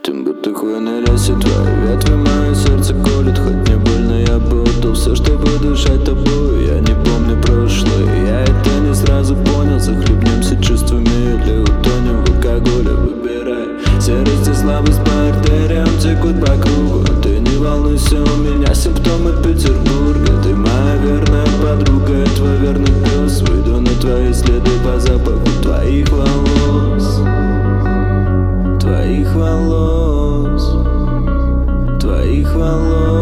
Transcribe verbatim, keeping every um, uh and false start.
Летим, будто хвойной лесе, твои ветви мое сердце колют. Хоть не больно, я бы отдал все, чтобы дышать тобой. Я не помню прошлое, я это не сразу понял. Захлебнемся чувствами или утонем в алкоголе. Выбирай, серость и слабость по артериям текут по кругу. Ты не волнуйся, у меня симптомы Петербурга. Ты моя верная подруга, я твой верный пес. Выйду на твои следы по запаху твоих волос. Твоих волос, твоих волос.